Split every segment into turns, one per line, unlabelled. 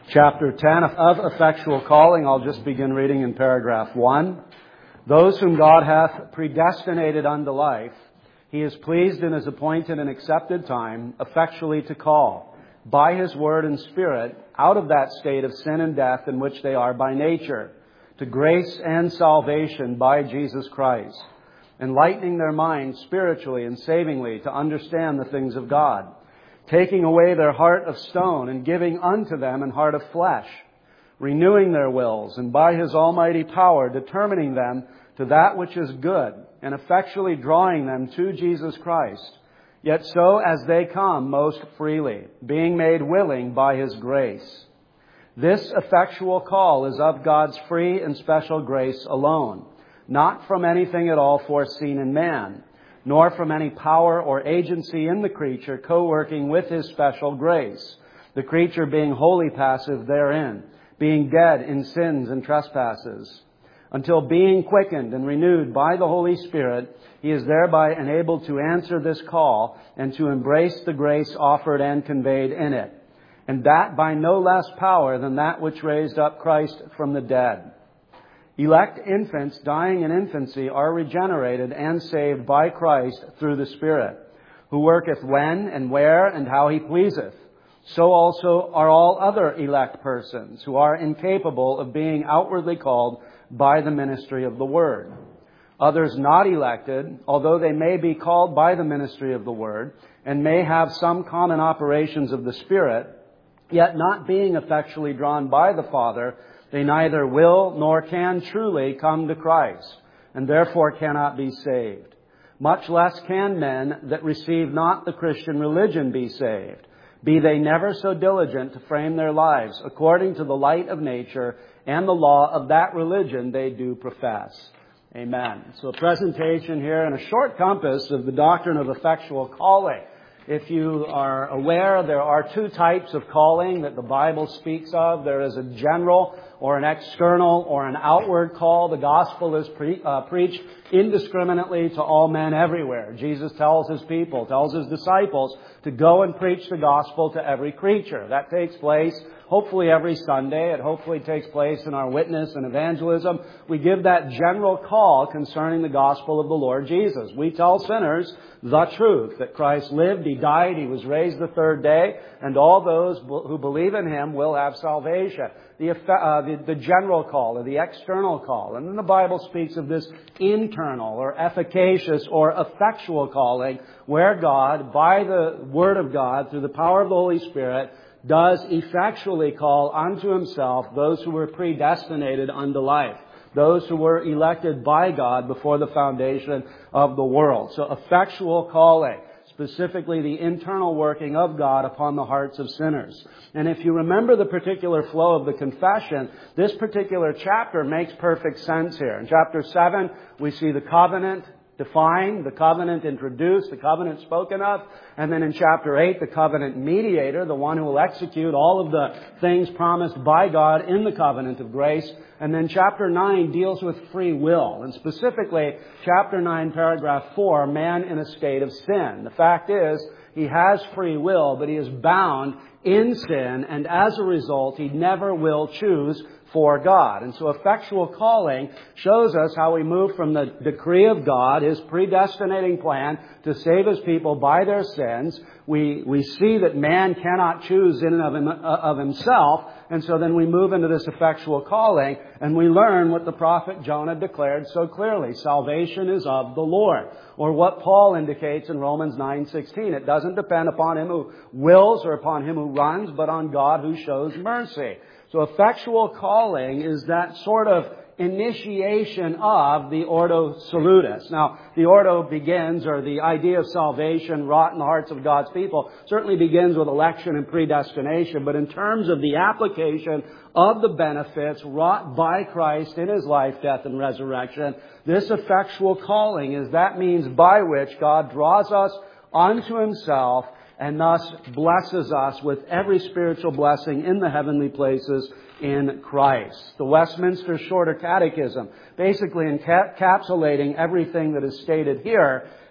Chapter 10 of Effectual Calling. I'll just begin reading in paragraph 1. Those whom God hath predestinated unto life, He is pleased in His appointed and accepted time effectually to call, by His word and Spirit, out of that state of sin and death in which they are by nature, to grace and salvation by Jesus Christ, enlightening their minds spiritually and savingly to understand the things of God, taking away their heart of stone and giving unto them an heart of flesh, renewing their wills, and by His almighty power determining them to that which is good, and effectually drawing them to Jesus Christ, yet so as they come most freely, being made willing by His grace. This effectual call is of God's free and special grace alone, not from anything at all foreseen in man, nor from any power or agency in the creature co-working with His special grace, the creature being wholly passive therein, being dead in sins and trespasses, until being quickened and renewed by the Holy Spirit, he is thereby enabled to answer this call and to embrace the grace offered and conveyed in it, and that by no less power than that which raised up Christ from the dead. Elect infants dying in infancy are regenerated and saved by Christ through the Spirit, who worketh when and where and how He pleaseth. So also are all other elect persons who are incapable of being outwardly called by the ministry of the Word. Others not elected, although they may be called by the ministry of the Word, and may have some common operations of the Spirit, yet not being effectually drawn by the Father, they neither will nor can truly come to Christ, and therefore cannot be saved. Much less can men that receive not the Christian religion be saved, be they never so diligent to frame their lives according to the light of nature and the law of that religion they do profess. Amen. So a presentation here in a short compass of the doctrine of effectual calling. If you are aware, there are two types of calling that the Bible speaks of. There is a general or an external or an outward call. The gospel is preached indiscriminately to all men everywhere. Jesus tells His people, tells His disciples to go and preach the gospel to every creature. That takes place hopefully every Sunday. It hopefully takes place in our witness and evangelism. We give that general call concerning the gospel of the Lord Jesus. We tell sinners the truth, that Christ lived, He died, He was raised the third day, and all those who believe in Him will have salvation. The general call or the external call. And then the Bible speaks of this internal or efficacious or effectual calling, where God, by the Word of God, through the power of the Holy Spirit, does effectually call unto Himself those who were predestinated unto life, those who were elected by God before the foundation of the world. So effectual calling, specifically the internal working of God upon the hearts of sinners. And if you remember the particular flow of the confession, this particular chapter makes perfect sense here. In chapter 7, we see the covenant defined, the covenant introduced, the covenant spoken of. And then in chapter 8, the covenant mediator, the one who will execute all of the things promised by God in the covenant of grace. And then chapter 9 deals with free will. And specifically, chapter 9, paragraph 4, man in a state of sin. The fact is, he has free will, but he is bound in sin, and as a result, he never will choose for God. And so effectual calling shows us how we move from the decree of God, His predestinating plan to save His people by their sins. We see that man cannot choose in and of himself, and so then we move into this effectual calling, and we learn what the prophet Jonah declared so clearly. Salvation is of the Lord. Or what Paul indicates in Romans 9:16. It doesn't depend upon him who wills or upon him who runs, but on God who shows mercy. So effectual calling is that sort of initiation of the Ordo Salutis. Now, the Ordo begins, or the idea of salvation wrought in the hearts of God's people, certainly begins with election and predestination. But in terms of the application of the benefits wrought by Christ in His life, death, and resurrection, this effectual calling is that means by which God draws us unto Himself and thus blesses us with every spiritual blessing in the heavenly places in Christ. The Westminster Shorter Catechism, basically encapsulating everything that is stated here,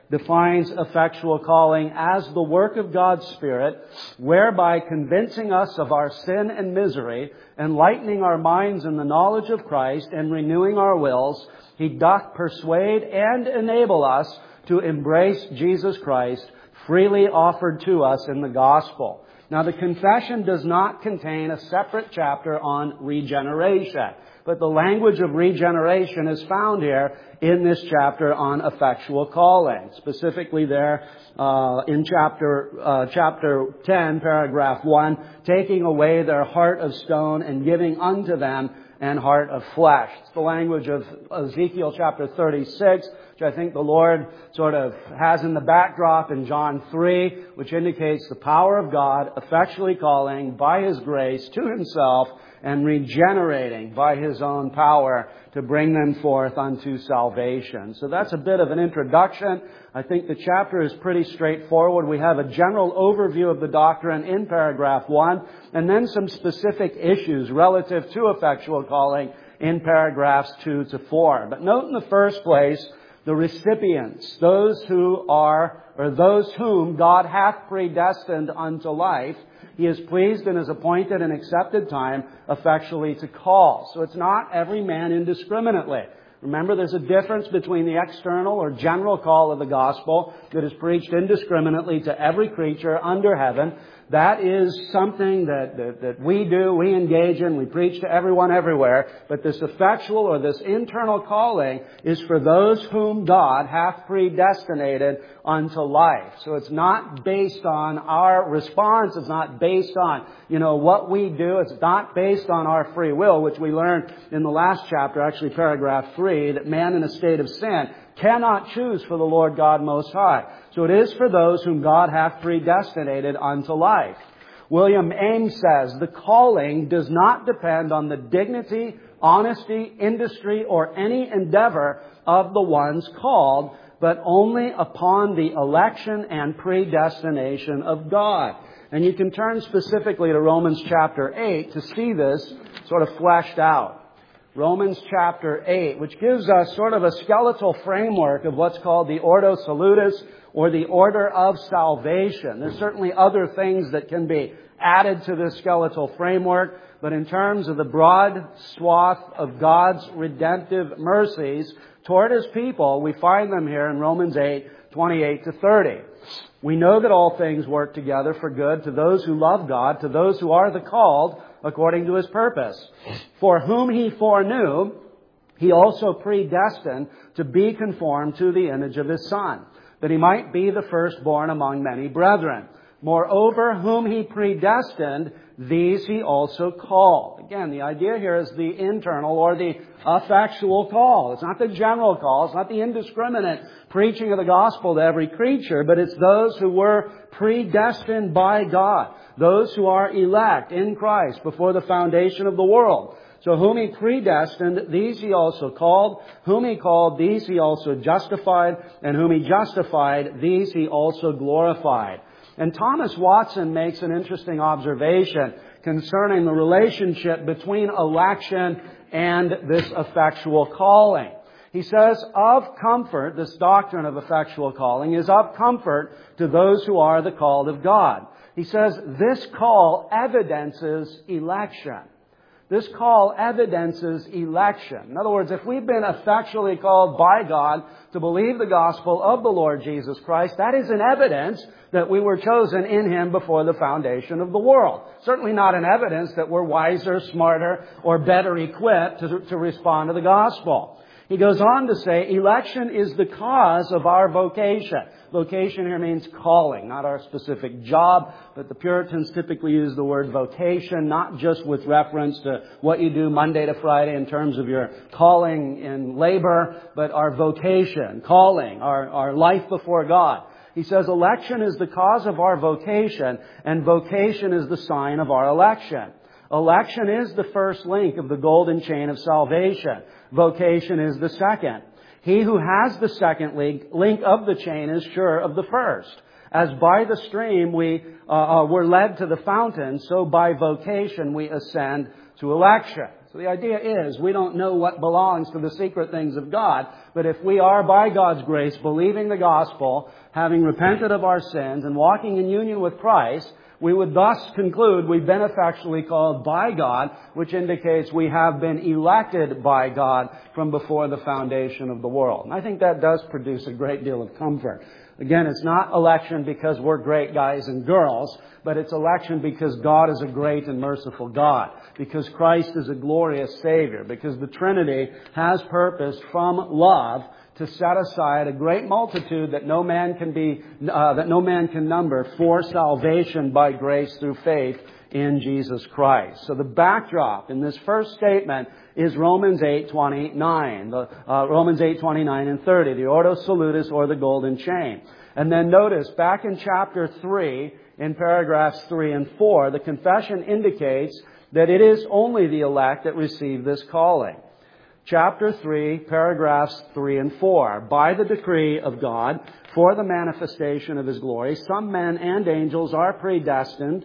defines effectual calling as the work of God's Spirit, whereby convincing us of our sin and misery, enlightening our minds in the knowledge of Christ, and renewing our wills, He doth persuade and enable us to embrace Jesus Christ, freely offered to us in the gospel. Now, the confession does not contain a separate chapter on regeneration, but the language of regeneration is found here in this chapter on effectual calling. Specifically there in chapter 10, paragraph 1, taking away their heart of stone and giving unto them an heart of flesh. It's the language of Ezekiel chapter 36, which I think the Lord sort of has in the backdrop in John 3, which indicates the power of God effectually calling by His grace to Himself and regenerating by His own power to bring them forth unto salvation. So that's a bit of an introduction. I think the chapter is pretty straightforward. We have a general overview of the doctrine in paragraph 1, and then some specific issues relative to effectual calling in paragraphs 2 to 4. But note in the first place, the recipients, those whom God hath predestined unto life, He is pleased in His appointed and accepted time effectually to call. So it's not every man indiscriminately. Remember, there's a difference between the external or general call of the gospel that is preached indiscriminately to every creature under heaven. That is something that we do, we engage in, we preach to everyone everywhere. But this effectual or this internal calling is for those whom God hath predestinated unto life. So it's not based on our response. It's not based on, what we do. It's not based on our free will, which we learned in the last chapter, actually paragraph 3, that man in a state of sin cannot choose for the Lord God Most High. So it is for those whom God hath predestinated unto life. William Ames says, the calling does not depend on the dignity, honesty, industry, or any endeavor of the ones called, but only upon the election and predestination of God. And you can turn specifically to Romans chapter 8 to see this sort of fleshed out. Romans chapter 8, which gives us sort of a skeletal framework of what's called the Ordo Salutis, or the order of salvation. There's certainly other things that can be added to this skeletal framework, but in terms of the broad swath of God's redemptive mercies toward His people, we find them here in Romans 8, 28 to 30. We know that all things work together for good to those who love God, to those who are the called according to His purpose. For whom He foreknew, He also predestined to be conformed to the image of His Son, that He might be the firstborn among many brethren. Moreover, whom He predestined, these He also called. Again, the idea here is the internal or the effectual call. It's not the general call. It's not the indiscriminate preaching of the gospel to every creature, but it's those who were predestined by God, those who are elect in Christ before the foundation of the world. So whom He predestined, these He also called. Whom He called, these He also justified. And whom He justified, these He also glorified. And Thomas Watson makes an interesting observation concerning the relationship between election and this effectual calling. He says, of comfort, this doctrine of effectual calling is of comfort to those who are the called of God. He says, this call evidences election. This call evidences election. In other words, if we've been effectually called by God to believe the gospel of the Lord Jesus Christ, that is an evidence that we were chosen in Him before the foundation of the world. Certainly not an evidence that we're wiser, smarter, or better equipped to respond to the gospel. He goes on to say, election is the cause of our vocation. Vocation here means calling, not our specific job, but the Puritans typically use the word vocation, not just with reference to what you do Monday to Friday in terms of your calling in labor, but our vocation, calling, our life before God. He says election is the cause of our vocation, and vocation is the sign of our election. Election is the first link of the golden chain of salvation. Vocation is the second. He who has the second link of the chain is sure of the first. As by the stream we were led to the fountain, so by vocation we ascend to election. So the idea is we don't know what belongs to the secret things of God, but if we are by God's grace believing the gospel, having repented of our sins and walking in union with Christ, we would thus conclude we've been effectually called by God, which indicates we have been elected by God from before the foundation of the world. And I think that does produce a great deal of comfort. Again, it's not election because we're great guys and girls, but it's election because God is a great and merciful God, because Christ is a glorious Savior, because the Trinity has purposed from love to set aside a great multitude that no man can number for salvation by grace through faith in Jesus Christ. So the backdrop in this first statement is Romans 8:29, Romans 8:29 and 30, the Ordo Salutis or the golden chain. And then notice back in chapter 3, in paragraphs 3 and 4, the confession indicates that it is only the elect that receive this calling. Chapter 3, paragraphs 3 and 4. By the decree of God, for the manifestation of His glory, some men and angels are predestinated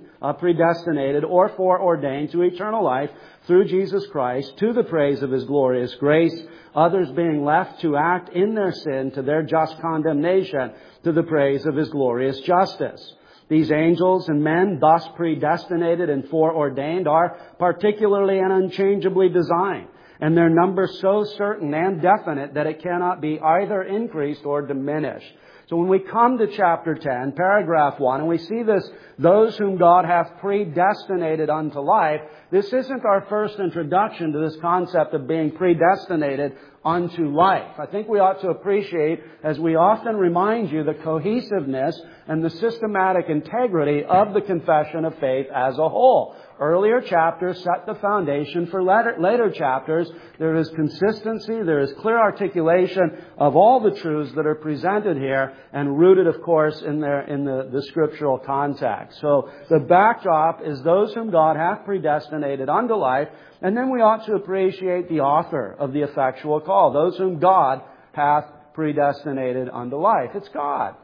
or foreordained to eternal life through Jesus Christ to the praise of His glorious grace, others being left to act in their sin to their just condemnation to the praise of His glorious justice. These angels and men thus predestinated and foreordained are particularly and unchangeably designed, and their number so certain and definite that it cannot be either increased or diminished. So when we come to chapter 10, paragraph 1, and we see this, those whom God hath predestinated unto life, this isn't our first introduction to this concept of being predestinated unto life. I think we ought to appreciate, as we often remind you, the cohesiveness and the systematic integrity of the confession of faith as a whole. Earlier chapters set the foundation for later chapters. There is consistency, there is clear articulation of all the truths that are presented here and rooted, of course, in the scriptural context. So the backdrop is those whom God hath predestinated unto life, and then we ought to appreciate the author of the effectual call, those whom God hath predestinated unto life. It's God.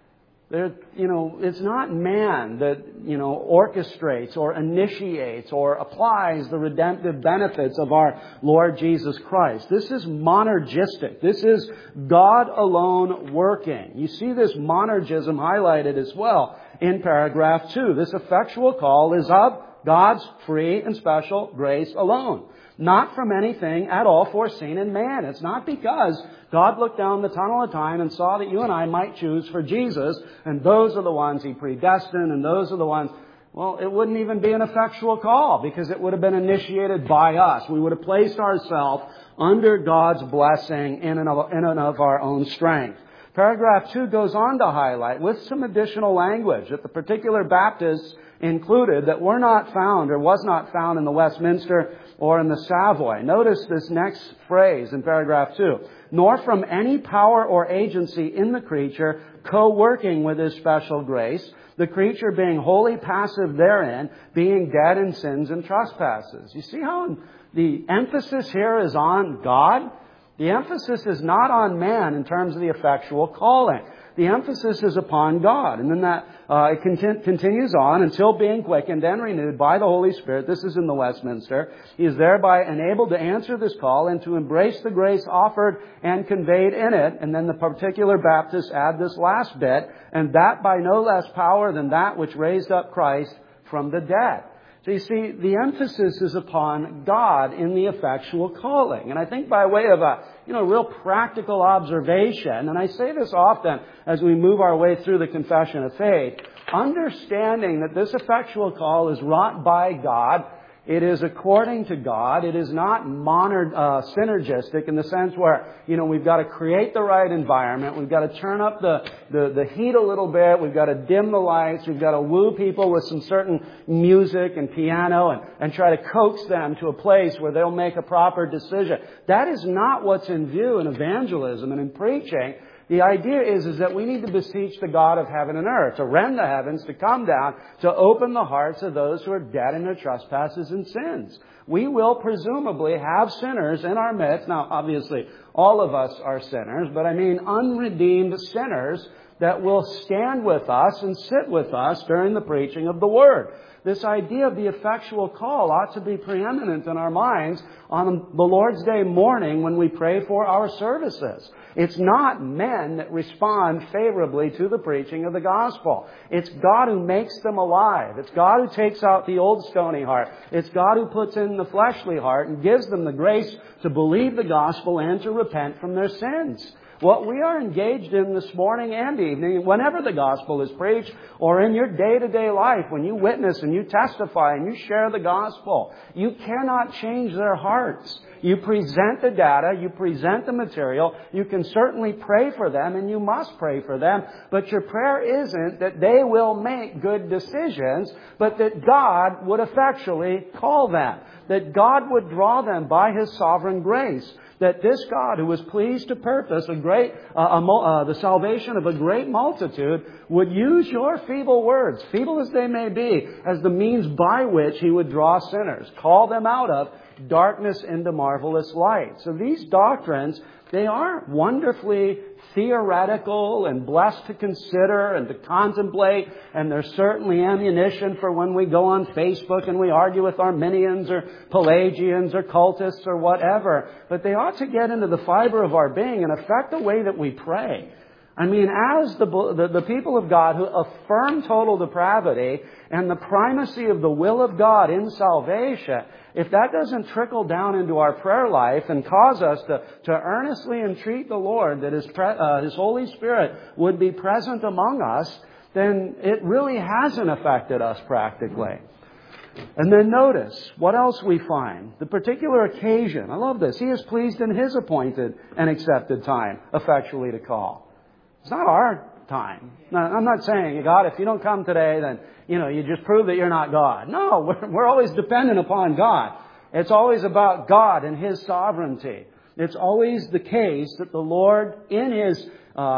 It's not man that, orchestrates or initiates or applies the redemptive benefits of our Lord Jesus Christ. This is monergistic. This is God alone working. You see this monergism highlighted as well in paragraph 2. This effectual call is of God's free and special grace alone, not from anything at all foreseen in man. It's not because God looked down the tunnel of time and saw that you and I might choose for Jesus, and those are the ones He predestined, and those are the ones. Well, it wouldn't even be an effectual call because it would have been initiated by us. We would have placed ourselves under God's blessing in and of our own strength. Paragraph 2 goes on to highlight, with some additional language, that the particular Baptists included that were not found or was not found in the Westminster or in the Savoy. Notice this next phrase in paragraph 2. Nor from any power or agency in the creature co-working with His special grace, the creature being wholly passive therein, being dead in sins and trespasses. You see how the emphasis here is on God? The emphasis is not on man in terms of the effectual calling. The emphasis is upon God. And then it continues on, until being quickened and renewed by the Holy Spirit. This is in the Westminster. He is thereby enabled to answer this call and to embrace the grace offered and conveyed in it. And then the particular Baptists add this last bit, and that by no less power than that which raised up Christ from the dead. So you see, the emphasis is upon God in the effectual calling. And I think by way of a real practical observation, and I say this often as we move our way through the confession of faith, understanding that this effectual call is wrought by God, it is according to God. It is not synergistic in the sense where, we've got to create the right environment. We've got to turn up the heat a little bit. We've got to dim the lights. We've got to woo people with some certain music and piano and try to coax them to a place where they'll make a proper decision. That is not what's in view in evangelism and in preaching. The idea is that we need to beseech the God of heaven and earth, to rend the heavens, to come down, to open the hearts of those who are dead in their trespasses and sins. We will presumably have sinners in our midst. Now, obviously, all of us are sinners, but I mean unredeemed sinners that will stand with us and sit with us during the preaching of the Word. This idea of the effectual call ought to be preeminent in our minds on the Lord's Day morning when we pray for our services. It's not men that respond favorably to the preaching of the gospel. It's God who makes them alive. It's God who takes out the old stony heart. It's God who puts in the fleshly heart and gives them the grace to believe the gospel and to repent from their sins. What we are engaged in this morning and evening, whenever the gospel is preached, or in your day-to-day life, when you witness and you testify and you share the gospel, you cannot change their hearts. You present the data, you present the material, you can certainly pray for them, and you must pray for them, but your prayer isn't that they will make good decisions, but that God would effectually call them, that God would draw them by His sovereign grace, that this God who was pleased to purpose the salvation of a great multitude would use your feeble words, feeble as they may be, as the means by which He would draw sinners, call them out of darkness into marvelous light. So these doctrines, they are wonderfully theoretical and blessed to consider and to contemplate, and there's certainly ammunition for when we go on Facebook and we argue with Arminians or Pelagians or cultists or whatever. But they ought to get into the fiber of our being and affect the way that we pray. I mean, as the people of God who affirm total depravity and the primacy of the will of God in salvation, if that doesn't trickle down into our prayer life and cause us to earnestly entreat the Lord that His Holy Spirit would be present among us, then it really hasn't affected us practically. And then notice what else we find. The particular occasion. I love this. He is pleased in His appointed and accepted time effectually to call. It's not our time. Now, I'm not saying, God, if you don't come today, then, you just prove that you're not God. No, we're always dependent upon God. It's always about God and His sovereignty. It's always the case that the Lord, in His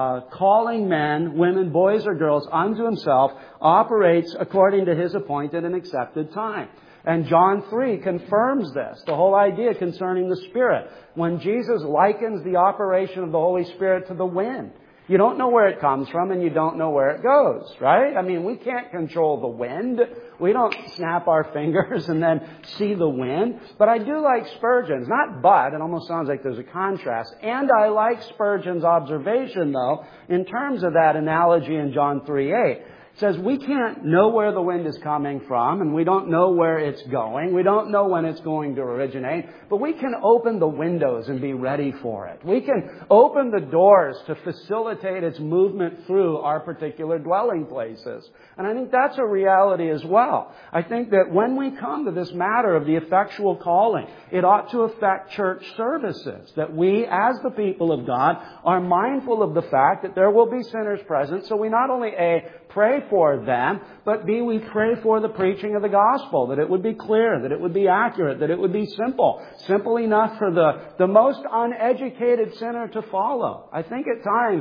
calling men, women, boys or girls unto Himself, operates according to His appointed and accepted time. And John 3 confirms this, the whole idea concerning the Spirit. When Jesus likens the operation of the Holy Spirit to the wind. You don't know where it comes from and you don't know where it goes, right? I mean, we can't control the wind. We don't snap our fingers and then see the wind. But I do like Spurgeon's. Not but, it almost sounds like there's a contrast. And I like Spurgeon's observation, though, in terms of that analogy in John 3:8. It says we can't know where the wind is coming from, and we don't know where it's going. We don't know when it's going to originate, but we can open the windows and be ready for it. We can open the doors to facilitate its movement through our particular dwelling places. And I think that's a reality as well. I think that when we come to this matter of the effectual calling, it ought to affect church services. That we, as the people of God, are mindful of the fact that there will be sinners present. So we not only, A, pray for them, but B, we pray for the preaching of the gospel, that it would be clear, that it would be accurate, that it would be simple. Simple enough for the most uneducated sinner to follow. I think at times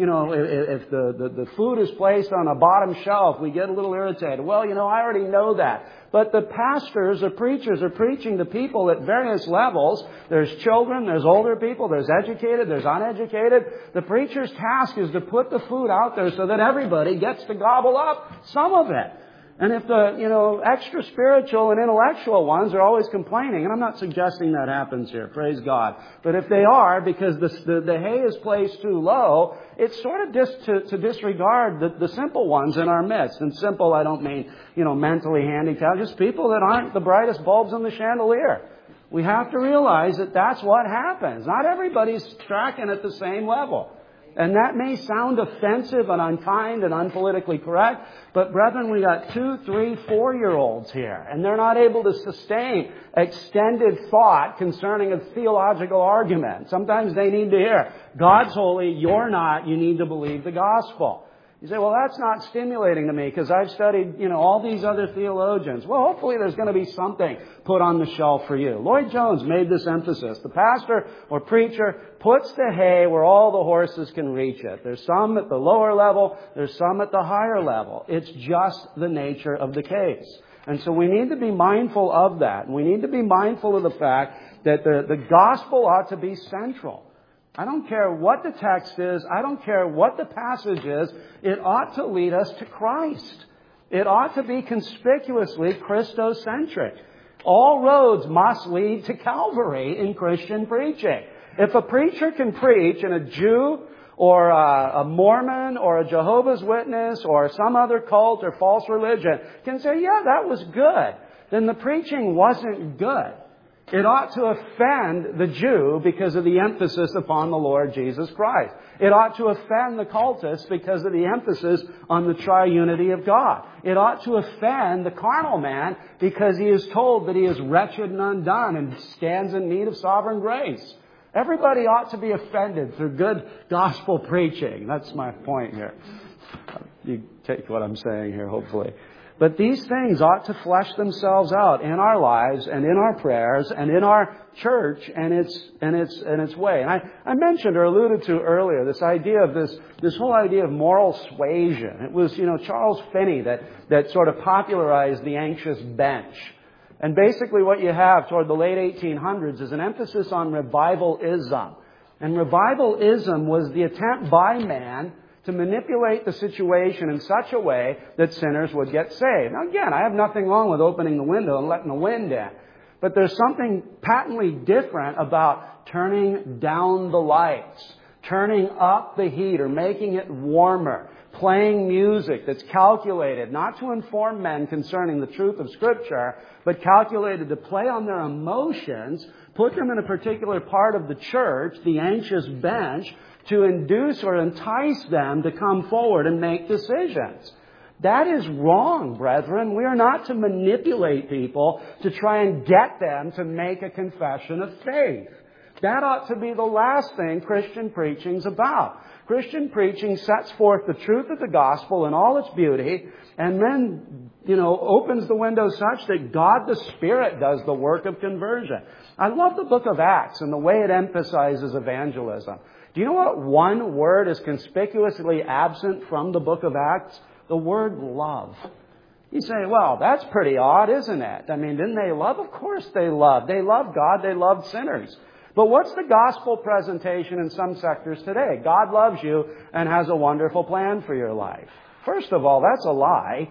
if the food is placed on a bottom shelf, we get a little irritated. Well, I already know that. But the pastors or preachers are preaching to people at various levels. There's children, there's older people, there's educated, there's uneducated. The preacher's task is to put the food out there so that everybody gets to gobble up some of it. And if the, extra spiritual and intellectual ones are always complaining, and I'm not suggesting that happens here, praise God. But if they are, because the hay is placed too low, it's sort of just to disregard the simple ones in our midst. And simple, I don't mean, mentally handicapped, just people that aren't the brightest bulbs in the chandelier. We have to realize that that's what happens. Not everybody's tracking at the same level. And that may sound offensive and unkind and unpolitically correct, but brethren, we got 2, 3, 4-year-olds here, and they're not able to sustain extended thought concerning a theological argument. Sometimes they need to hear, God's holy, you're not, you need to believe the gospel. You say, well, that's not stimulating to me because I've studied, all these other theologians. Well, hopefully there's going to be something put on the shelf for you. Lloyd Jones made this emphasis. The pastor or preacher puts the hay where all the horses can reach it. There's some at the lower level. There's some at the higher level. It's just the nature of the case. And so we need to be mindful of that. We need to be mindful of the fact that the gospel ought to be central. I don't care what the text is. I don't care what the passage is. It ought to lead us to Christ. It ought to be conspicuously Christocentric. All roads must lead to Calvary in Christian preaching. If a preacher can preach and a Jew or a Mormon or a Jehovah's Witness or some other cult or false religion can say, yeah, that was good, then the preaching wasn't good. It ought to offend the Jew because of the emphasis upon the Lord Jesus Christ. It ought to offend the cultist because of the emphasis on the triunity of God. It ought to offend the carnal man because he is told that he is wretched and undone and stands in need of sovereign grace. Everybody ought to be offended through good gospel preaching. That's my point here. You take what I'm saying here, hopefully. But these things ought to flesh themselves out in our lives and in our prayers and in our church and its way. And I mentioned or alluded to earlier this idea of this whole idea of moral suasion. It was, Charles Finney that sort of popularized the anxious bench. And basically what you have toward the late 1800s is an emphasis on revivalism. And revivalism was the attempt by man to manipulate the situation in such a way that sinners would get saved. Now again, I have nothing wrong with opening the window and letting the wind in. But there's something patently different about turning down the lights, turning up the heat or making it warmer, playing music that's calculated not to inform men concerning the truth of Scripture, but calculated to play on their emotions, put them in a particular part of the church, the anxious bench, to induce or entice them to come forward and make decisions. That is wrong, brethren. We are not to manipulate people to try and get them to make a confession of faith. That ought to be the last thing Christian preaching's about. Christian preaching sets forth the truth of the gospel in all its beauty and then, opens the window such that God the Spirit does the work of conversion. I love the book of Acts and the way it emphasizes evangelism. Do you know what one word is conspicuously absent from the book of Acts? The word love. You say, well, that's pretty odd, isn't it? Didn't they love? Of course they loved. They loved God. They loved sinners. But what's the gospel presentation in some sectors today? God loves you and has a wonderful plan for your life. First of all, that's a lie.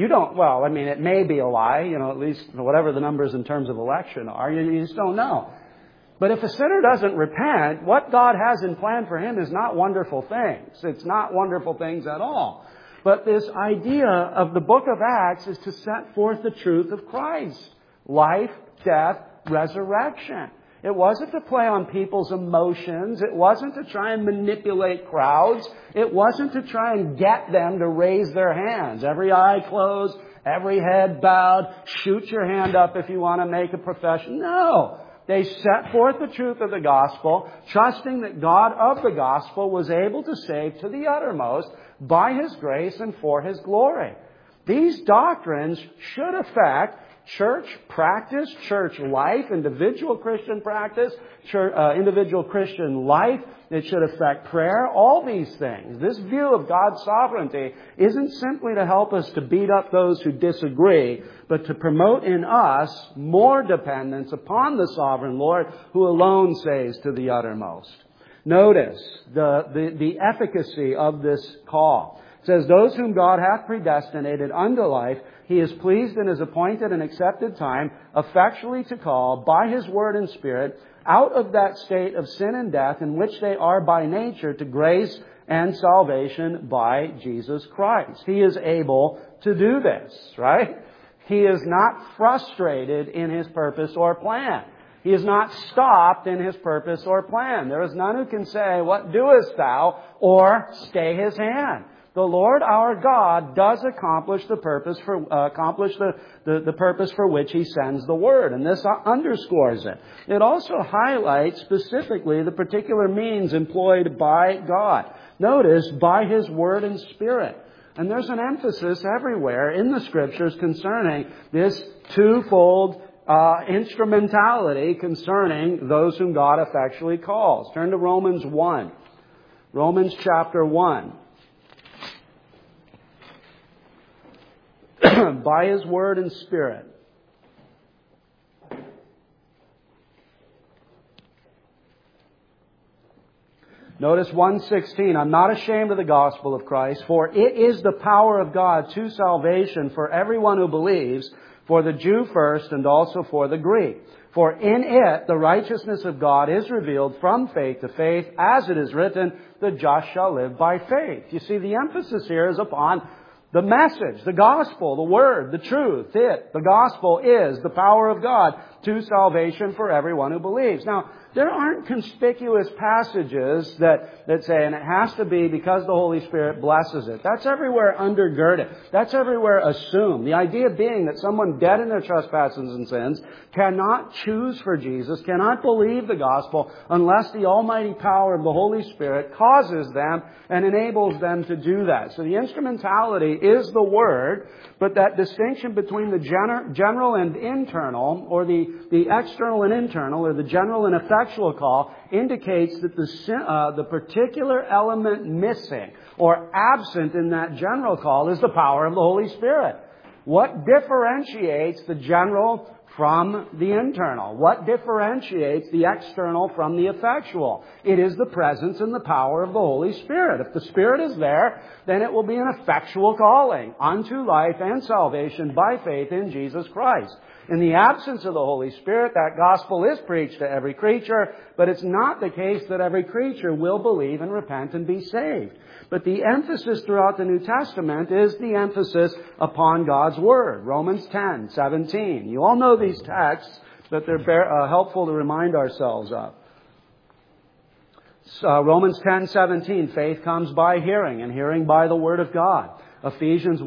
It may be a lie, at least whatever the numbers in terms of election are. You just don't know. But if a sinner doesn't repent, what God has in plan for him is not wonderful things. It's not wonderful things at all. But this idea of the book of Acts is to set forth the truth of Christ. Life, death, resurrection. It wasn't to play on people's emotions. It wasn't to try and manipulate crowds. It wasn't to try and get them to raise their hands. Every eye closed, every head bowed. Shoot your hand up if you want to make a profession. No. They set forth the truth of the gospel, trusting that God of the gospel was able to save to the uttermost by His grace and for His glory. These doctrines should affect church practice, church life, individual Christian practice, individual Christian life. It should affect prayer, all these things. This view of God's sovereignty isn't simply to help us to beat up those who disagree, but to promote in us more dependence upon the sovereign Lord who alone saves to the uttermost. Notice the efficacy of this call. It says, those whom God hath predestinated unto life, He is pleased in His appointed and accepted time, effectually to call by His word and Spirit, out of that state of sin and death in which they are by nature to grace and salvation by Jesus Christ. He is able to do this, right? He is not frustrated in His purpose or plan. He is not stopped in His purpose or plan. There is none who can say, what doest thou? Or stay His hand. The Lord our God does accomplish the purpose the purpose for which He sends the Word, and this underscores it. It also highlights specifically the particular means employed by God. Notice, by His Word and Spirit. And there's an emphasis everywhere in the Scriptures concerning this twofold instrumentality concerning those whom God effectually calls. Turn to Romans 1. Romans chapter 1. By His Word and Spirit. Notice 1:16, I'm not ashamed of the gospel of Christ, for it is the power of God to salvation for everyone who believes, for the Jew first and also for the Greek. For in it the righteousness of God is revealed from faith to faith, as it is written, the just shall live by faith. You see, the emphasis here is upon the message, the gospel, the word, the truth. The gospel is the power of God to salvation for everyone who believes. Now, there aren't conspicuous passages that say, and it has to be because the Holy Spirit blesses it. That's everywhere undergirded. That's everywhere assumed. The idea being that someone dead in their trespasses and sins cannot choose for Jesus, cannot believe the gospel unless the almighty power of the Holy Spirit causes them and enables them to do that. So the instrumentality is the Word, but that distinction between the general and internal, or the external and internal, or the general and effectual call, indicates that the particular element missing or absent in that general call is the power of the Holy Spirit. What differentiates the general from the internal? What differentiates the external from the effectual? It is the presence and the power of the Holy Spirit. If the Spirit is there, then it will be an effectual calling unto life and salvation by faith in Jesus Christ. In the absence of the Holy Spirit, that gospel is preached to every creature, but it's not the case that every creature will believe and repent and be saved. But the emphasis throughout the New Testament is the emphasis upon God's Word. Romans 10:17. You all know these texts, but they're helpful to remind ourselves of. Romans 10:17. Faith comes by hearing, and hearing by the Word of God. Ephesians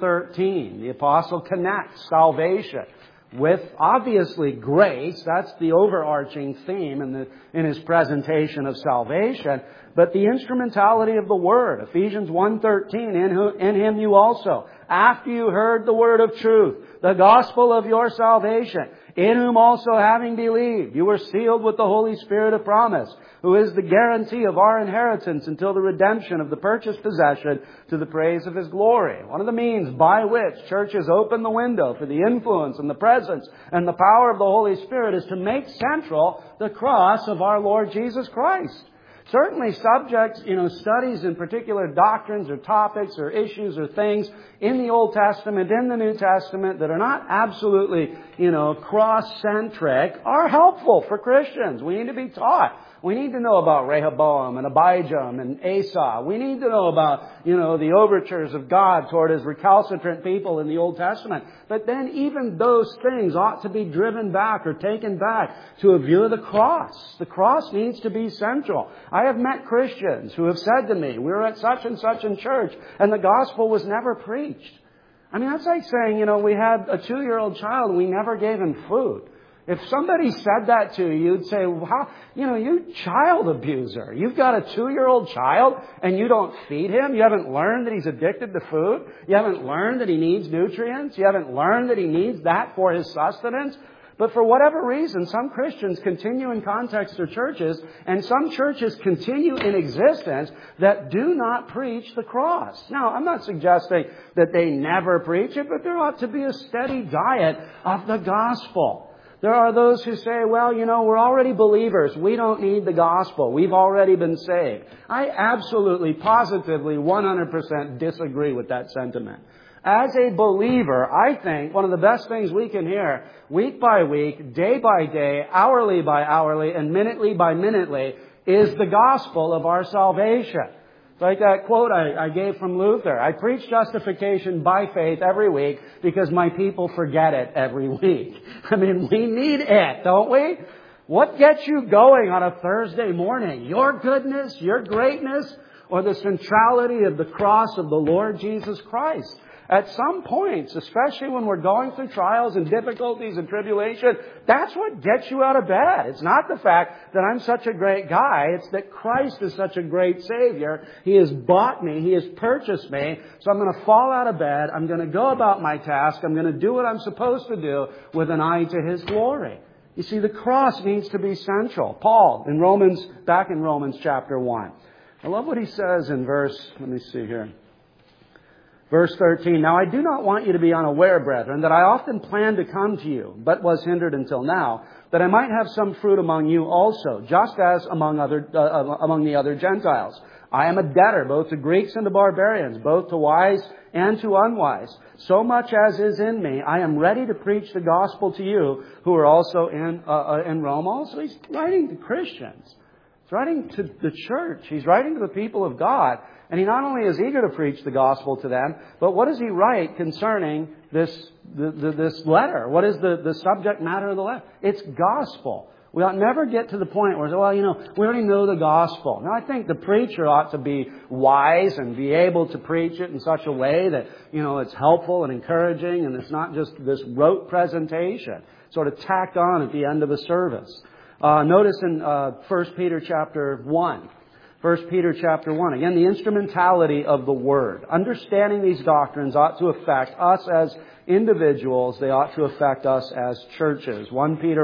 1:13. The apostle connects salvation with, obviously, grace. That's the overarching theme in his presentation of salvation. But the instrumentality of the Word. Ephesians 1:13, in Him you also, after you heard the word of truth, the gospel of your salvation, in whom also having believed, you were sealed with the Holy Spirit of promise, who is the guarantee of our inheritance until the redemption of the purchased possession to the praise of His glory. One of the means by which churches open the window for the influence and the presence and the power of the Holy Spirit is to make central the cross of our Lord Jesus Christ. Certainly subjects, studies in particular doctrines or topics or issues or things in the Old Testament, in the New Testament that are not absolutely, cross-centric are helpful for Christians. We need to be taught. We need to know about Rehoboam and Abijam and Asa. We need to know about, the overtures of God toward His recalcitrant people in the Old Testament. But then even those things ought to be driven back or taken back to a view of the cross. The cross needs to be central. I have met Christians who have said to me, we were at such and such in church and the gospel was never preached. I mean, that's like saying, we had a 2-year-old child and we never gave him food. If somebody said that to you, you'd say, well, how, you child abuser. You've got a 2-year-old child and you don't feed him. You haven't learned that he's addicted to food. You haven't learned that he needs nutrients. You haven't learned that he needs that for his sustenance. But for whatever reason, some Christians continue in context of churches, and some churches continue in existence that do not preach the cross. Now, I'm not suggesting that they never preach it, but there ought to be a steady diet of the gospel. There are those who say, well, we're already believers. We don't need the gospel. We've already been saved. I absolutely, positively, 100% disagree with that sentiment. As a believer, I think one of the best things we can hear week by week, day by day, hourly by hourly, and minutely by minutely is the gospel of our salvation. It's like that quote I gave from Luther. I preach justification by faith every week because my people forget it every week. I mean, we need it, don't we? What gets you going on a Thursday morning? Your goodness, your greatness, or the centrality of the cross of the Lord Jesus Christ? At some points, especially when we're going through trials and difficulties and tribulation, that's what gets you out of bed. It's not the fact that I'm such a great guy. It's that Christ is such a great Savior. He has bought me. He has purchased me. So I'm going to fall out of bed. I'm going to go about my task. I'm going to do what I'm supposed to do with an eye to His glory. You see, the cross needs to be central. Paul, back in Romans chapter 1. I love what he says in verse 13, now I do not want you to be unaware, brethren, that I often planned to come to you, but was hindered until now, that I might have some fruit among you also, just as among the other Gentiles. I am a debtor both to Greeks and to barbarians, both to wise and to unwise. So much as is in me, I am ready to preach the gospel to you who are also in Rome. Also, he's writing to Christians. He's writing to the church. He's writing to the people of God. And he not only is eager to preach the gospel to them, but what does he write concerning this letter? What is the subject matter of the letter? It's gospel. We ought never get to the point where, well, we already know the gospel. Now, I think the preacher ought to be wise and be able to preach it in such a way that, it's helpful and encouraging and it's not just this rote presentation, sort of tacked on at the end of a service. Notice in 1 Peter chapter 1. 1 Peter chapter 1. Again, the instrumentality of the Word. Understanding these doctrines ought to affect us as individuals. They ought to affect us as churches. 1 Peter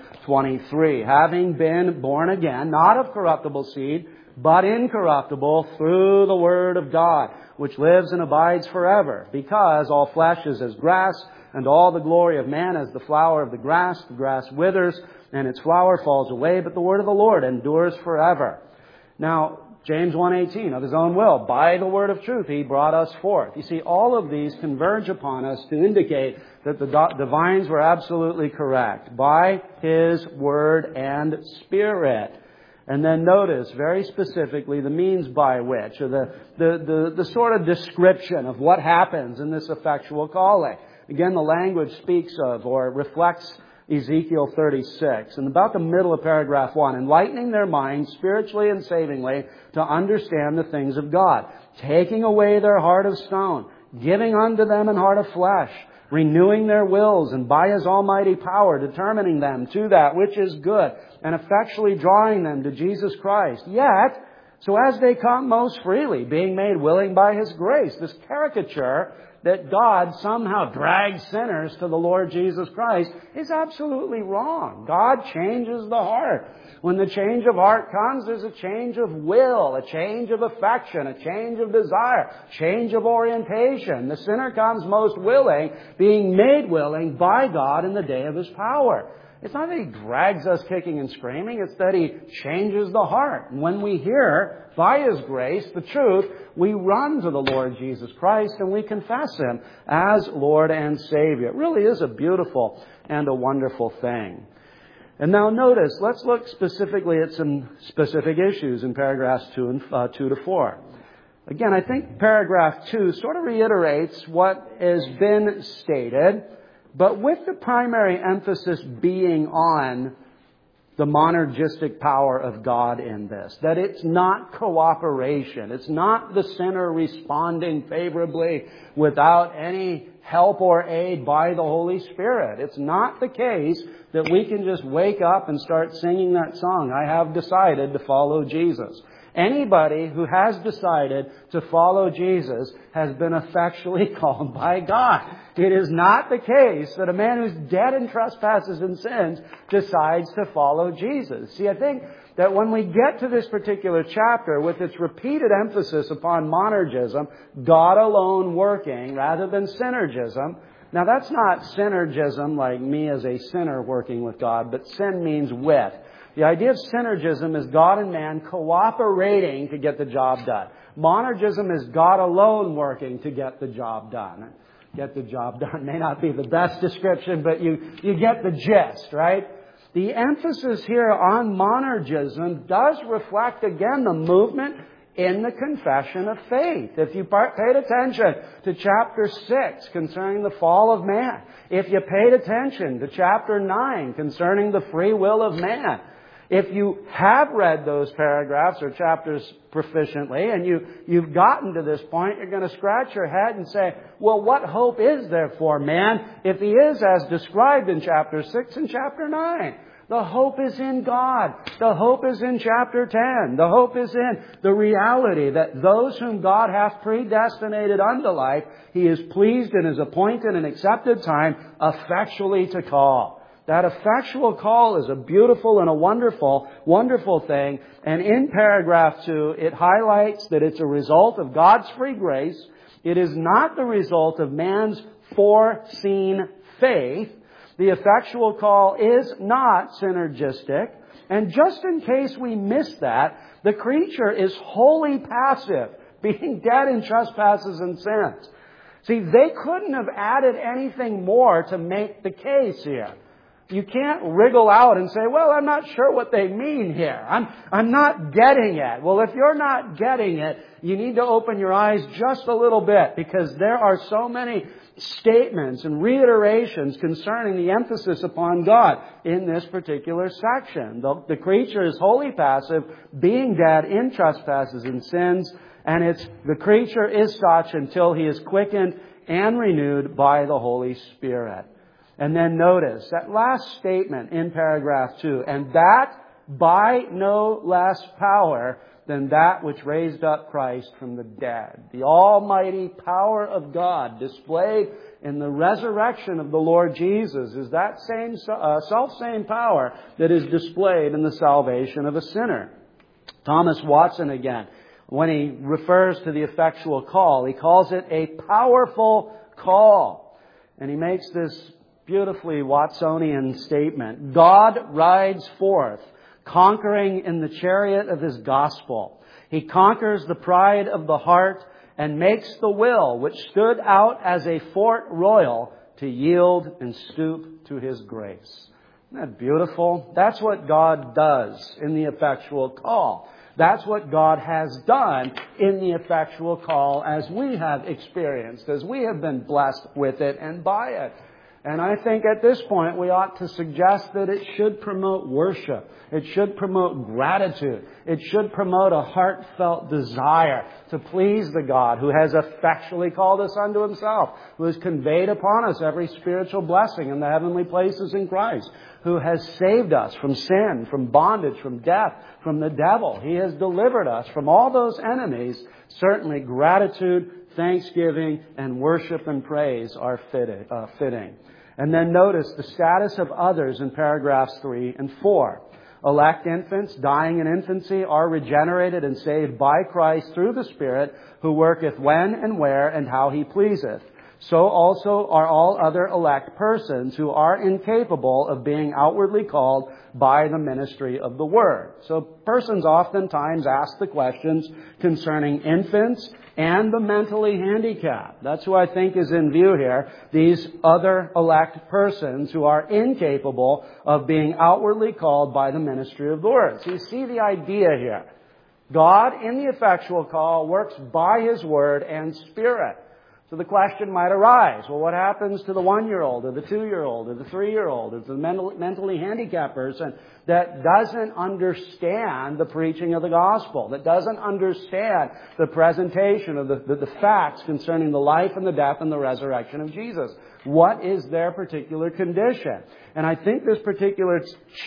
1:23. Having been born again, not of corruptible seed, but incorruptible, through the Word of God, which lives and abides forever. Because all flesh is as grass, and all the glory of man as the flower of the grass. The grass withers, and its flower falls away, but the word of the Lord endures forever. Now, James 1:18, of His own will, by the word of truth, He brought us forth. You see, all of these converge upon us to indicate that the divines were absolutely correct. By His word and Spirit. And then notice, very specifically, the means by which, or the sort of description of what happens in this effectual calling. Again, the language speaks of or reflects Ezekiel 36. And about the middle of paragraph 1, enlightening their minds spiritually and savingly to understand the things of God, taking away their heart of stone, giving unto them an heart of flesh, renewing their wills, and by His almighty power determining them to that which is good, and effectually drawing them to Jesus Christ. Yet, so as they come most freely, being made willing by His grace. This caricature that God somehow drags sinners to the Lord Jesus Christ is absolutely wrong. God changes the heart. When the change of heart comes, there's a change of will, a change of affection, a change of desire, change of orientation. The sinner comes most willing, being made willing by God in the day of His power. It's not that He drags us kicking and screaming, it's that He changes the heart. And when we hear, by His grace, the truth, we run to the Lord Jesus Christ and we confess Him as Lord and Savior. It really is a beautiful and a wonderful thing. And now notice, let's look specifically at some specific issues in paragraphs 2 to 4. Again, I think paragraph 2 sort of reiterates what has been stated, but with the primary emphasis being on the monergistic power of God in this. That it's not cooperation. It's not the sinner responding favorably without any help or aid by the Holy Spirit. It's not the case that we can just wake up and start singing that song, I have decided to follow Jesus. Anybody who has decided to follow Jesus has been effectually called by God. It is not the case that a man who's dead in trespasses and sins decides to follow Jesus. See, I think that when we get to this particular chapter with its repeated emphasis upon monergism, God alone working rather than synergism. Now that's not synergism like me as a sinner working with God, but sin means with. The idea of synergism is God and man cooperating to get the job done. Monergism is God alone working to get the job done. Get the job done may not be the best description, but you get the gist, right? The emphasis here on monergism does reflect, again, the movement in the confession of faith. If you paid attention to chapter 6 concerning the fall of man, if you paid attention to chapter 9 concerning the free will of man, if you have read those paragraphs or chapters proficiently and you've gotten to this point, you're going to scratch your head and say, well, what hope is there for man if he is as described in chapter 6 and chapter 9? The hope is in God. The hope is in chapter 10. The hope is in the reality that those whom God hath predestinated unto life, He is pleased in His appointed and accepted time effectually to call. That effectual call is a beautiful and a wonderful, wonderful thing. And in paragraph 2, it highlights that it's a result of God's free grace. It is not the result of man's foreseen faith. The effectual call is not synergistic. And just in case we miss that, the creature is wholly passive, being dead in trespasses and sins. See, they couldn't have added anything more to make the case here. You can't wriggle out and say, well, I'm not sure what they mean here. I'm not getting it. Well, if you're not getting it, you need to open your eyes just a little bit, because there are so many statements and reiterations concerning the emphasis upon God in this particular section. The creature is wholly passive, being dead in trespasses and sins, and the creature is such until he is quickened and renewed by the Holy Spirit. And then notice that last statement in paragraph 2, and that by no less power than that which raised up Christ from the dead. The almighty power of God displayed in the resurrection of the Lord Jesus is that same self-same power that is displayed in the salvation of a sinner. Thomas Watson again, when he refers to the effectual call, he calls it a powerful call. And he makes this beautifully Watsonian statement. God rides forth, conquering in the chariot of His gospel. He conquers the pride of the heart and makes the will, which stood out as a fort royal, to yield and stoop to His grace. Isn't that beautiful? That's what God does in the effectual call. That's what God has done in the effectual call as we have experienced, as we have been blessed with it and by it. And I think at this point we ought to suggest that it should promote worship. It should promote gratitude. It should promote a heartfelt desire to please the God who has effectually called us unto Himself, who has conveyed upon us every spiritual blessing in the heavenly places in Christ, who has saved us from sin, from bondage, from death, from the devil. He has delivered us from all those enemies. Certainly gratitude, thanksgiving, and worship and praise are fitting. And then notice the status of others in paragraphs 3 and 4. Elect infants dying in infancy are regenerated and saved by Christ through the Spirit, who worketh when and where and how He pleaseth. So also are all other elect persons who are incapable of being outwardly called by the ministry of the Word. So persons oftentimes ask the questions concerning infants and the mentally handicapped. That's who I think is in view here. These other elect persons who are incapable of being outwardly called by the ministry of the Word. So you see the idea here. God, in the effectual call, works by His Word and Spirit. So the question might arise, well, what happens to the 1-year-old or the 2-year-old or the 3-year-old or the mentally handicapped person that doesn't understand the preaching of the gospel, that doesn't understand the presentation of the facts concerning the life and the death and the resurrection of Jesus? What is their particular condition? And I think this particular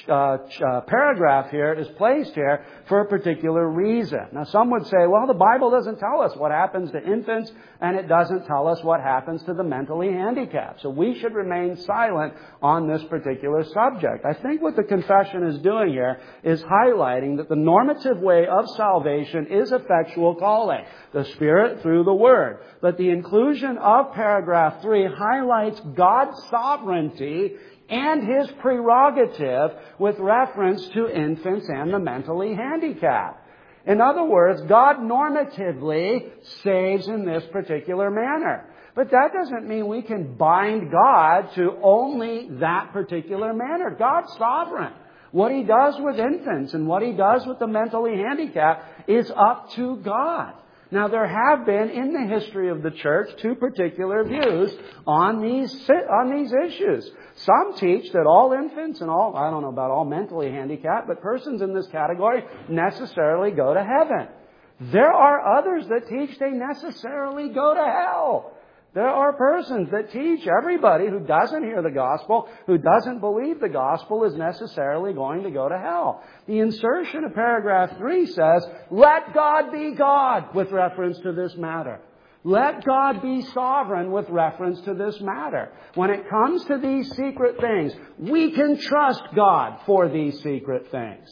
paragraph here is placed here for a particular reason. Now, some would say, well, the Bible doesn't tell us what happens to infants, and it doesn't tell us what happens to the mentally handicapped. So we should remain silent on this particular subject. I think what the confession is doing here is highlighting that the normative way of salvation is effectual calling, the Spirit through the Word. But the inclusion of paragraph 3 highlights God's sovereignty and His prerogative with reference to infants and the mentally handicapped. In other words, God normatively saves in this particular manner. But that doesn't mean we can bind God to only that particular manner. God's sovereign. What He does with infants and what He does with the mentally handicapped is up to God. Now, there have been in the history of the church two particular views on these issues. Some teach that all infants and I don't know about all mentally handicapped, but persons in this category necessarily go to heaven. There are others that teach they necessarily go to hell. There are persons that teach everybody who doesn't hear the gospel, who doesn't believe the gospel, is necessarily going to go to hell. The insertion of paragraph 3 says, let God be God with reference to this matter. Let God be sovereign with reference to this matter. When it comes to these secret things, we can trust God for these secret things.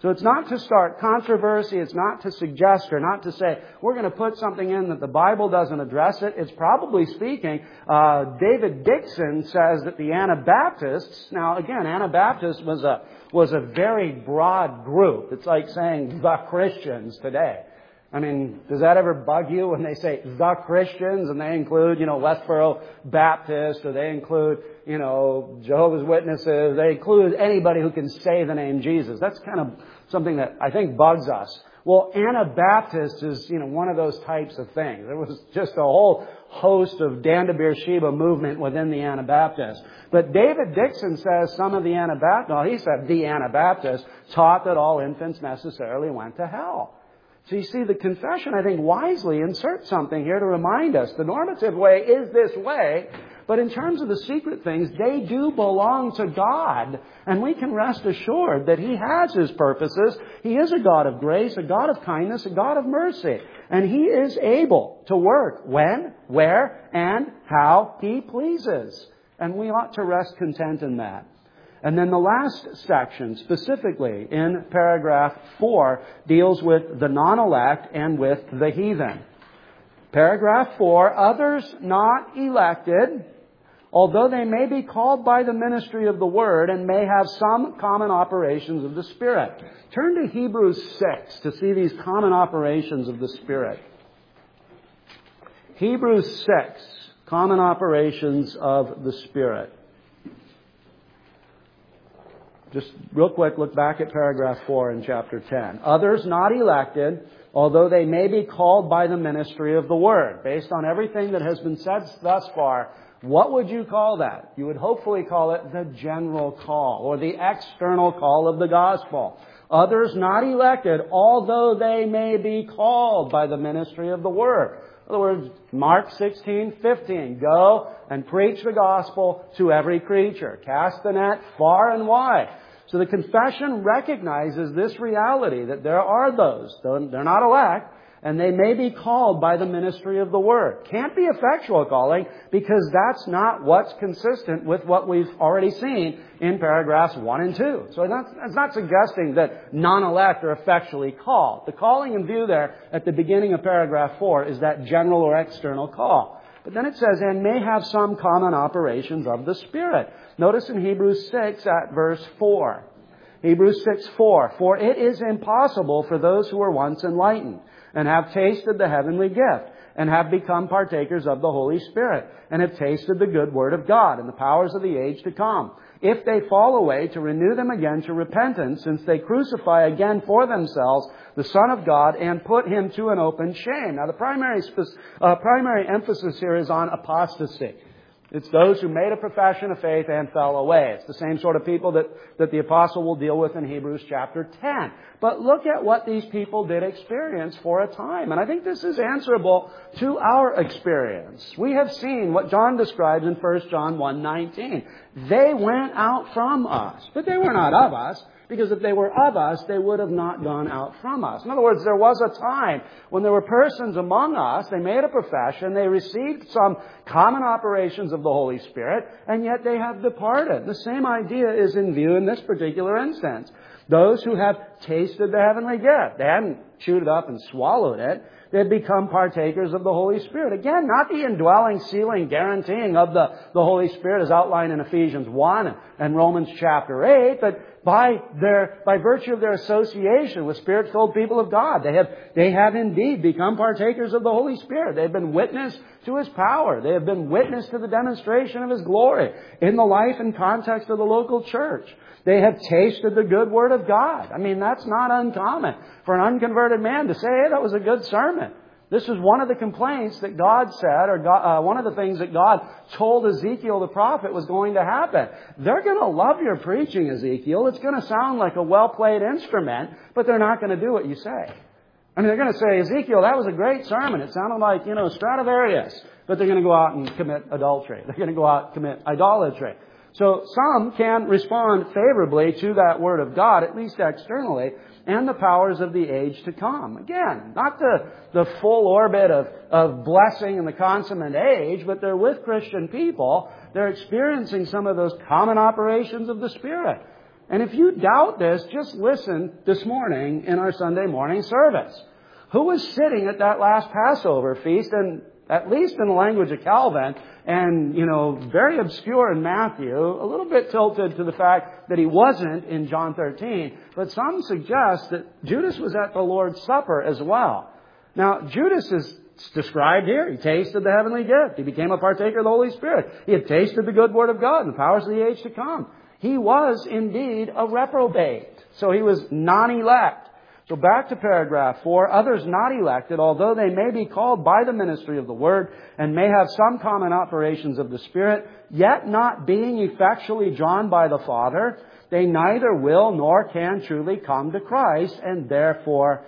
So it's not to start controversy. It's not to suggest or not to say, we're going to put something in that the Bible doesn't address it. It's probably speaking. David Dixon says that the Anabaptists, now again, Anabaptists was a very broad group. It's like saying the Christians today. I mean, does that ever bug you when they say the Christians and they include, Westboro Baptist, or they include, Jehovah's Witnesses, they include anybody who can say the name Jesus? That's kind of something that I think bugs us. Well, Anabaptist is, one of those types of things. There was just a whole host of Dan to Beersheba movement within the Anabaptists. But David Dixon says some of the Anabaptists taught that all infants necessarily went to hell. So you see, the confession, I think, wisely inserts something here to remind us. The normative way is this way, but in terms of the secret things, they do belong to God. And we can rest assured that He has His purposes. He is a God of grace, a God of kindness, a God of mercy. And He is able to work when, where, and how He pleases. And we ought to rest content in that. And then the last section, specifically in paragraph 4, deals with the non-elect and with the heathen. Paragraph 4, others not elected, although they may be called by the ministry of the Word and may have some common operations of the Spirit. Turn to Hebrews 6 to see these common operations of the Spirit. Hebrews 6, common operations of the Spirit. Just real quick, look back at paragraph 4 in chapter 10. Others not elected, although they may be called by the ministry of the Word. Based on everything that has been said thus far, what would you call that? You would hopefully call it the general call or the external call of the gospel. Others not elected, although they may be called by the ministry of the Word. In other words, Mark 16:15, go and preach the gospel to every creature. Cast the net far and wide. So the confession recognizes this reality that there are those, though they're not elect, and they may be called by the ministry of the Word. Can't be effectual calling because that's not what's consistent with what we've already seen in paragraphs 1 and 2. So that's not suggesting that non-elect are effectually called. The calling in view there at the beginning of paragraph 4 is that general or external call. But then it says, and may have some common operations of the Spirit. Notice in Hebrews 6 at verse 4. Hebrews 6:4. For it is impossible for those who were once enlightened and have tasted the heavenly gift and have become partakers of the Holy Spirit and have tasted the good word of God and the powers of the age to come, if they fall away, to renew them again to repentance, since they crucify again for themselves the Son of God and put Him to an open shame. Now the primary emphasis here is on apostasy. It's those who made a profession of faith and fell away. It's the same sort of people that the apostle will deal with in Hebrews chapter 10. But look at what these people did experience for a time. And I think this is answerable to our experience. We have seen what John describes in 1 John 1:19. They went out from us, but they were not of us. Because if they were of us, they would have not gone out from us. In other words, there was a time when there were persons among us, they made a profession, they received some common operations of the Holy Spirit, and yet they have departed. The same idea is in view in this particular instance. Those who have tasted the heavenly gift, they hadn't chewed it up and swallowed it. They've become partakers of the Holy Spirit. Again, not the indwelling, sealing, guaranteeing of the Holy Spirit as outlined in Ephesians 1 and Romans chapter 8, but by virtue of their association with Spirit-filled people of God, they have indeed become partakers of the Holy Spirit. They've been witness to His power. They have been witness to the demonstration of His glory in the life and context of the local church. They have tasted the good Word of God. I mean, that's not uncommon for an unconverted man to say, hey, that was a good sermon. This is one of the complaints that God said, or one of the things that God told Ezekiel the prophet was going to happen. They're going to love your preaching, Ezekiel. It's going to sound like a well-played instrument, but they're not going to do what you say. I mean, they're going to say, Ezekiel, that was a great sermon. It sounded like, Stradivarius. But they're going to go out and commit adultery. They're going to go out and commit idolatry. So some can respond favorably to that Word of God, at least externally, and the powers of the age to come. Again, not the full orbit of blessing in the consummate age, but they're with Christian people. They're experiencing some of those common operations of the Spirit. And if you doubt this, just listen this morning in our Sunday morning service. Who was sitting at that last Passover feast, and at least in the language of Calvin, and, very obscure in Matthew, a little bit tilted to the fact that he wasn't in John 13, but some suggest that Judas was at the Lord's Supper as well. Now, Judas is described here. He tasted the heavenly gift. He became a partaker of the Holy Spirit. He had tasted the good word of God and the powers of the age to come. He was indeed a reprobate. So he was non-elect. So back to paragraph 4. Others not elected, although they may be called by the ministry of the Word and may have some common operations of the Spirit, yet not being effectually drawn by the Father, they neither will nor can truly come to Christ and therefore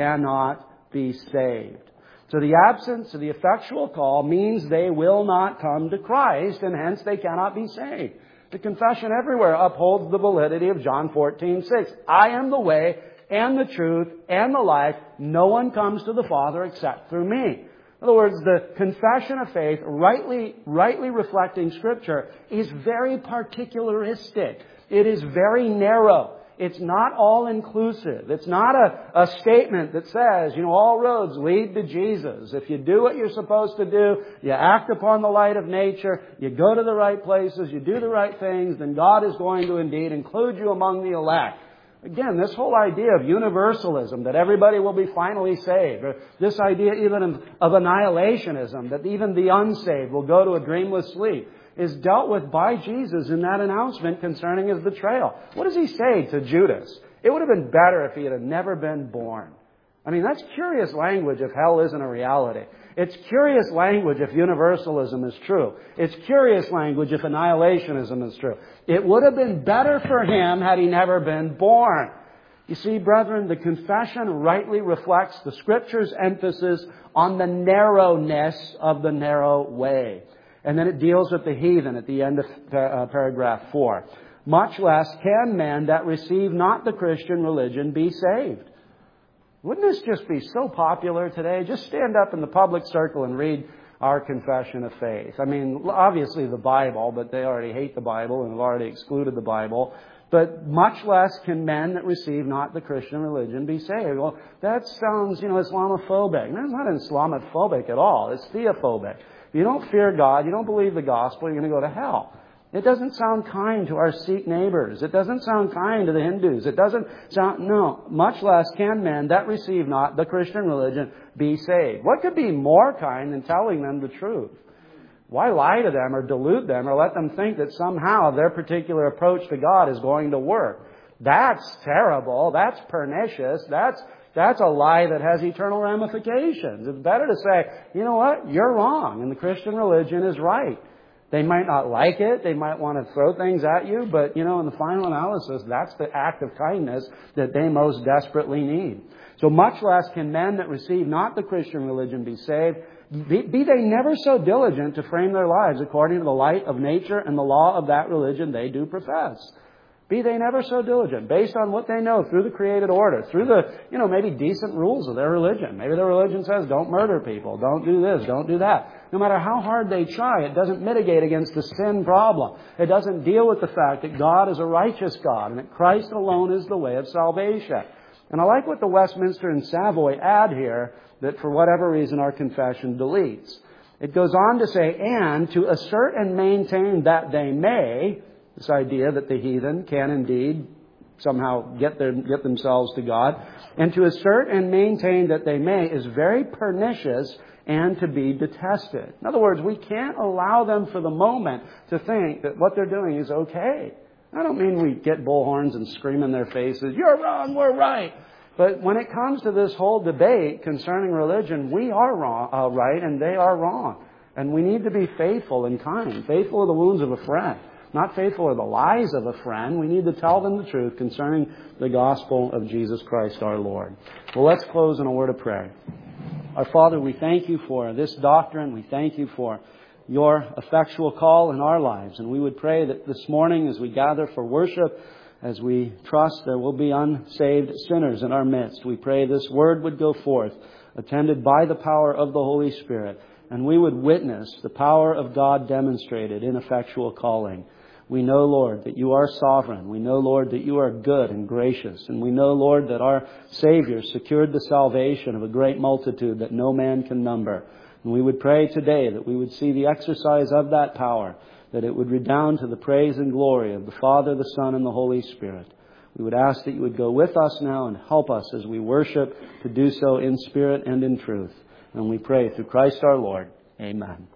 cannot be saved. So the absence of the effectual call means they will not come to Christ and hence they cannot be saved. The confession everywhere upholds the validity of John 14:6. I am the way and the truth and the life. No one comes to the Father except through me. In other words, the confession of faith, rightly reflecting Scripture, is very particularistic. It is very narrow. It's not all-inclusive. It's not a statement that says, all roads lead to Jesus. If you do what you're supposed to do, you act upon the light of nature, you go to the right places, you do the right things, then God is going to indeed include you among the elect. Again, this whole idea of universalism, that everybody will be finally saved, or this idea even of annihilationism, that even the unsaved will go to a dreamless sleep, is dealt with by Jesus in that announcement concerning His betrayal. What does He say to Judas? It would have been better if he had never been born. I mean, that's curious language if hell isn't a reality. It's curious language if universalism is true. It's curious language if annihilationism is true. It would have been better for him had he never been born. You see, brethren, the confession rightly reflects the Scripture's emphasis on the narrowness of the narrow way. And then it deals with the heathen at the end of paragraph 4. Much less can men that receive not the Christian religion be saved. Wouldn't this just be so popular today? Just stand up in the public circle and read our confession of faith. I mean, obviously the Bible, but they already hate the Bible and have already excluded the Bible. But much less can men that receive not the Christian religion be saved. Well, that sounds, Islamophobic. That's not Islamophobic at all. It's theophobic. If you don't fear God, you don't believe the gospel, you're going to go to hell. It doesn't sound kind to our Sikh neighbors. It doesn't sound kind to the Hindus. It doesn't sound, much less can men that receive not the Christian religion be saved. What could be more kind than telling them the truth? Why lie to them or delude them or let them think that somehow their particular approach to God is going to work? That's terrible. That's pernicious. That's a lie that has eternal ramifications. It's better to say, you know what? You're wrong and the Christian religion is right. They might not like it. They might want to throw things at you. But, in the final analysis, that's the act of kindness that they most desperately need. So much less can men that receive not the Christian religion be saved, be they never so diligent to frame their lives according to the light of nature and the law of that religion they do profess. Be they never so diligent, based on what they know through the created order, through the, maybe decent rules of their religion. Maybe their religion says, don't murder people, don't do this, don't do that. No matter how hard they try, it doesn't mitigate against the sin problem. It doesn't deal with the fact that God is a righteous God and that Christ alone is the way of salvation. And I like what the Westminster and Savoy add here, that for whatever reason our confession deletes. It goes on to say, and to assert and maintain that they may, this idea that the heathen can indeed somehow get themselves to God, and to assert and maintain that they may is very pernicious and to be detested. In other words, we can't allow them for the moment to think that what they're doing is okay. I don't mean we get bullhorns and scream in their faces, you're wrong, we're right. But when it comes to this whole debate concerning religion, we are wrong, right, and they are wrong. And we need to be faithful and kind, faithful to the wounds of a friend. Not faithful to the lies of a friend. We need to tell them the truth concerning the gospel of Jesus Christ our Lord. Well, let's close in a word of prayer. Our Father, we thank you for this doctrine. We thank you for your effectual call in our lives. And we would pray that this morning as we gather for worship, as we trust there will be unsaved sinners in our midst, we pray this word would go forth, attended by the power of the Holy Spirit, and we would witness the power of God demonstrated in effectual calling. We know, Lord, that you are sovereign. We know, Lord, that you are good and gracious. And we know, Lord, that our Savior secured the salvation of a great multitude that no man can number. And we would pray today that we would see the exercise of that power, that it would redound to the praise and glory of the Father, the Son, and the Holy Spirit. We would ask that you would go with us now and help us as we worship to do so in spirit and in truth. And we pray through Christ our Lord. Amen.